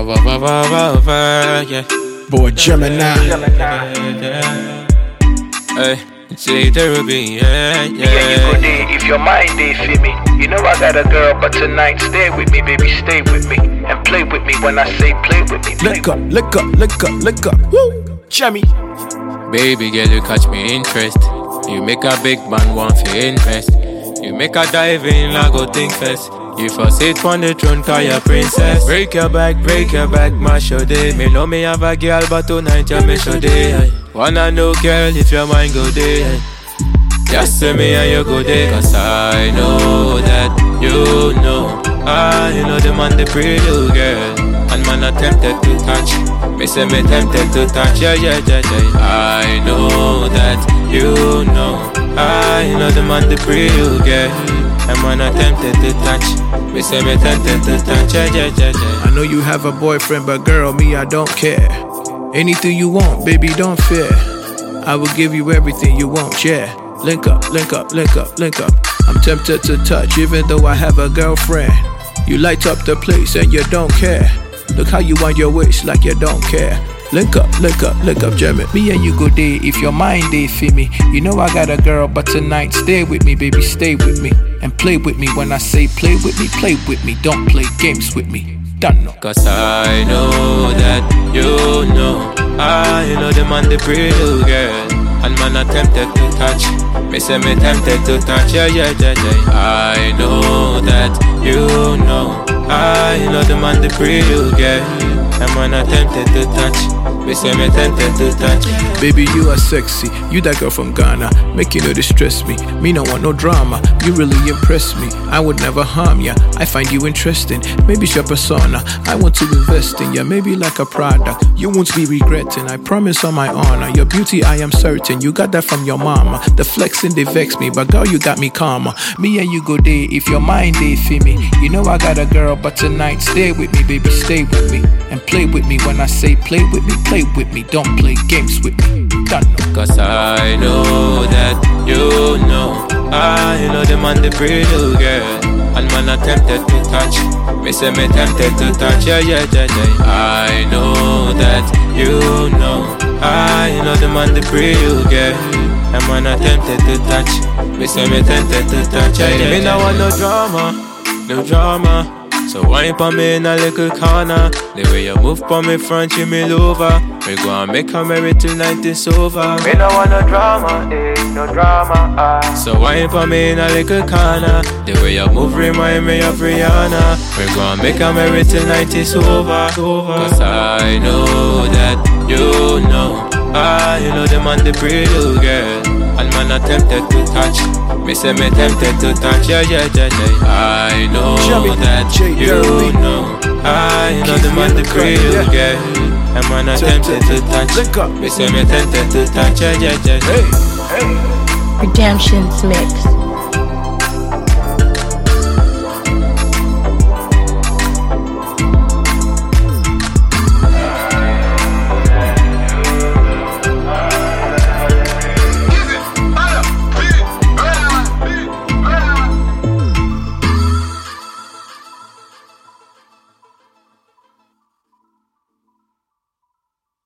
Yeah. Boy Gemini. Hey, say therapy, yeah. Yeah, you go there if your mind they feel me. You know I got a girl, but tonight stay with me, baby, stay with me. And play with me when I say play with me. Lick up, lick up, lick up, lick up. Woo! Jemmy. Baby girl, you catch me interest. You make a big man want to invest. You make a dive in, I go think first. You for sit on the throne, call your princess. Break your back, mash your day. Me know me have a girl, but tonight you me show day. Wanna know, girl, if your mind go there. Just say me and you go there. Cause I know that you know. I know the man they pretty you, girl. And man I tempted to touch. Me say me tempted to touch. Yeah. I know that you know. I know the man they pretty you, girl. And man I tempted to touch. Me say me tempted to touch. Yeah. I know you have a boyfriend, but girl, me I don't care. Anything you want, baby, don't fear. I will give you everything you want, yeah. Link up, link up, link up, link up. I'm tempted to touch, even though I have a girlfriend. You light up the place and you don't care. Look how you wind your waist like you don't care. Link up, link up, link up, Gemini. Me and you go there if your mind they feel me. You know I got a girl, but tonight stay with me, baby, stay with me. And play with me when I say play with me, play with me. Don't play games with me. Done no. Cause I know that you know. I know the man they pretty girl. And man I tempted to touch. Me say me tempted to touch. Yeah. I know that you know. I know the man they pretty girl. And man I tempted to touch. Me say me tempted to touch. Baby, you are sexy. You that girl from Ghana. Make you no distress me. Me no want no drama. You really impress me. I would never harm ya. I find you interesting. Maybe it's your persona. I want to invest in ya. Maybe like a product. You won't be regretting. I promise on my honor. Your beauty, I am certain. You got that from your mama. The flexing, they vex me. But girl, you got me calmer. Me and you go there if your mind they feel me. You know I got a girl, but tonight stay with me, baby, stay with me. And play with me when I say play with me, play with me. Don't play games with me. Done no. Cause I know that you know. I know the man they pretty girl. And man I tempted to touch. Me say me tempted to touch. Yeah. I know that you know. I know the man they pretty girl. And man I tempted to touch. Me say me tempted to touch. Yeah. Me no want no drama. So wine pa me in a little corner. The way you move pa me front, you me over. We go and make her married till night is over. Me no want no drama, no drama. So wine pa me in a little corner. The way you move remind me of Rihanna. We go and make her married till night is over. Cause I know that you know. I know the man the pretty girl. And man I tempted to touch. Me say me tempted to touch. Yeah. I know that you know. I know the man the pretty girl. And man I tempted to touch. Me say me tempted to touch. Yeah. Redemption's mix.